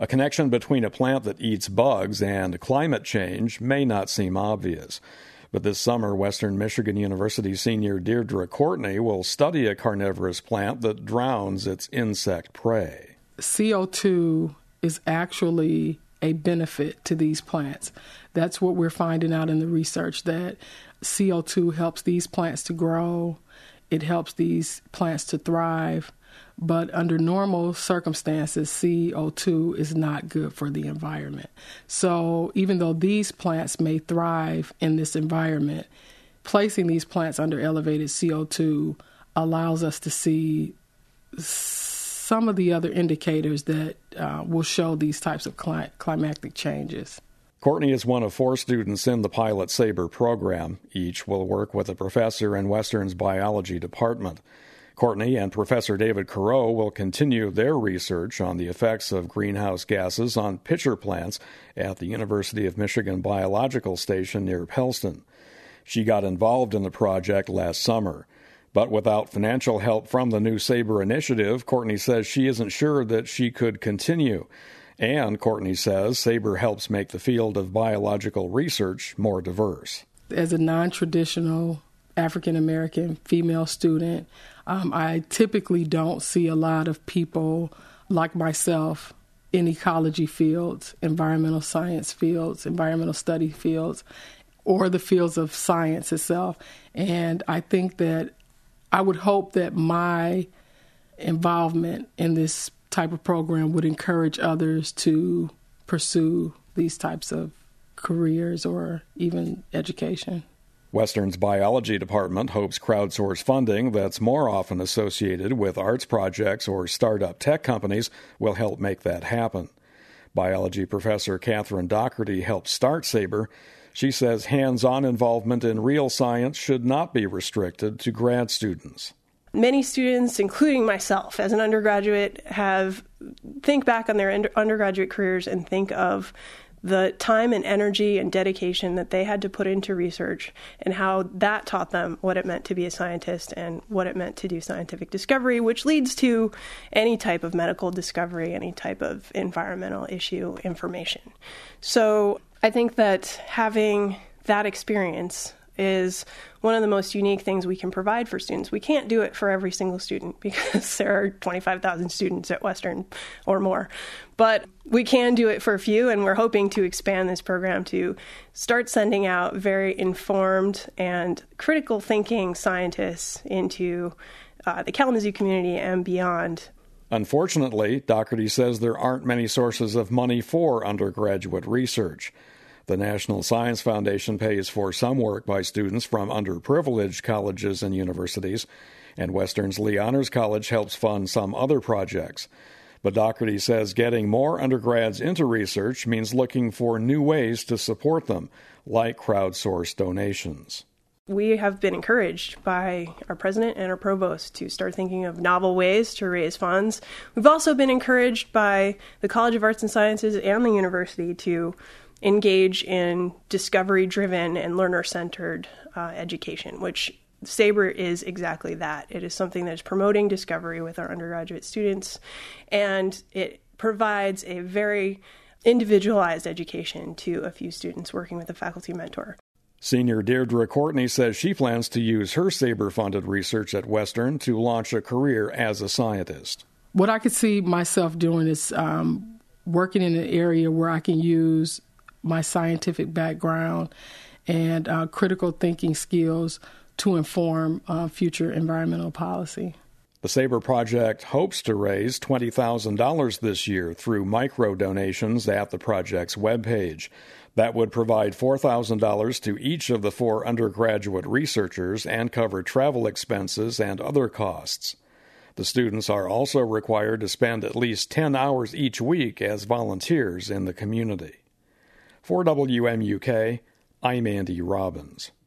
A connection between a plant that eats bugs and climate change may not seem obvious. But this summer, Western Michigan University senior Deirdre Courtney will study a carnivorous plant that drowns its insect prey. CO2 is actually a benefit to these plants. That's what we're finding out in the research, that CO2 helps these plants to grow. It helps these plants to thrive. But under normal circumstances, CO2 is not good for the environment. So even though these plants may thrive in this environment, placing these plants under elevated CO2 allows us to see some of the other indicators that will show these types of climatic changes. Courtney is one of 4 students in the Pilot SABRE program. Each will work with a professor in Western's biology department. Courtney and Professor David Carew will continue their research on the effects of greenhouse gases on pitcher plants at the University of Michigan Biological Station near Pellston. She got involved in the project last summer. But without financial help from the new SABRE initiative, Courtney says she isn't sure that she could continue. And Courtney says SABRE helps make the field of biological research more diverse. As a non-traditional African-American female student, I typically don't see a lot of people like myself in ecology fields, environmental science fields, environmental study fields, or the fields of science itself. And I think that I would hope that my involvement in this type of program would encourage others to pursue these types of careers or even education. Western's biology department hopes crowdsourced funding that's more often associated with arts projects or startup tech companies will help make that happen. Biology professor Catherine Doherty helped start SABRE. She says hands-on involvement in real science should not be restricted to grad students. Many students, including myself as an undergraduate, think back on their undergraduate careers and think of the time and energy and dedication that they had to put into research and how that taught them what it meant to be a scientist and what it meant to do scientific discovery, which leads to any type of medical discovery, any type of environmental issue information. So I think that having that experience is one of the most unique things we can provide for students. We can't do it for every single student because there are 25,000 students at Western or more. But we can do it for a few, and we're hoping to expand this program to start sending out very informed and critical thinking scientists into the Kalamazoo community and beyond. Unfortunately, Doherty says there aren't many sources of money for undergraduate research. The National Science Foundation pays for some work by students from underprivileged colleges and universities, and Western's Lee Honors College helps fund some other projects. But Doherty says getting more undergrads into research means looking for new ways to support them, like crowdsourced donations. We have been encouraged by our president and our provost to start thinking of novel ways to raise funds. We've also been encouraged by the College of Arts and Sciences and the university to engage in discovery-driven and learner-centered education, which SABRE is exactly that. It is something that is promoting discovery with our undergraduate students, and it provides a very individualized education to a few students working with a faculty mentor. Senior Deirdre Courtney says she plans to use her SABRE-funded research at Western to launch a career as a scientist. What I could see myself doing is working in an area where I can use my scientific background and critical thinking skills to inform future environmental policy. The SABRE project hopes to raise $20,000 this year through micro-donations at the project's webpage. That would provide $4,000 to each of the 4 undergraduate researchers and cover travel expenses and other costs. The students are also required to spend at least 10 hours each week as volunteers in the community. For WMUK, I'm Andy Robbins.